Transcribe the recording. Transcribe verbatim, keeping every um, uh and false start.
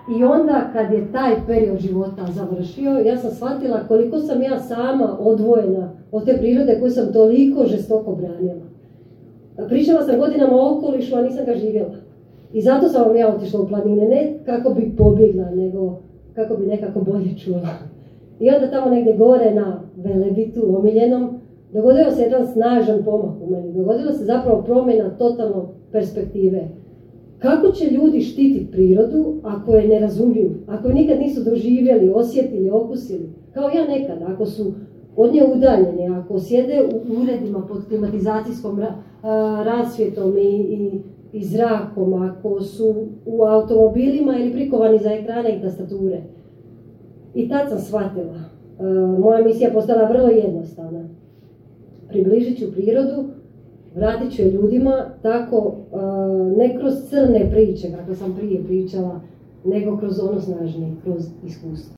I onda kad je taj period života završio, ja sam shvatila koliko sam ja sama odvojena od te prirode koju sam toliko žestoko branila. Pričala sam godinama o okolišu, a nisam ga živjela. I zato sam vam ja otišla u planine, ne kako bi pobjegla, nego kako bi nekako bolje čula. I onda tamo negdje gore na Velebitu, omiljenom, dogodio se jedan snažan pomak u meni. Dogodila se zapravo promjena totalno perspektive. Kako će ljudi štititi prirodu ako je ne razumiju, ako je nikad nisu doživjeli, osjetili, okusili? Kao ja nekad, ako su od nje udaljeni, ako sjede u uredima pod klimatizacijskom ra, a, rasvjetom i, i, i zrakom, ako su u automobilima ili prikovani za ekrane i tastature. I tad sam shvatila. A, moja misija je postala vrlo jednostavna. Približit ću prirodu, vratit ću je ljudima, tako uh, ne kroz crne priče, kako sam prije pričala, nego kroz ono snažnije, kroz iskustvo.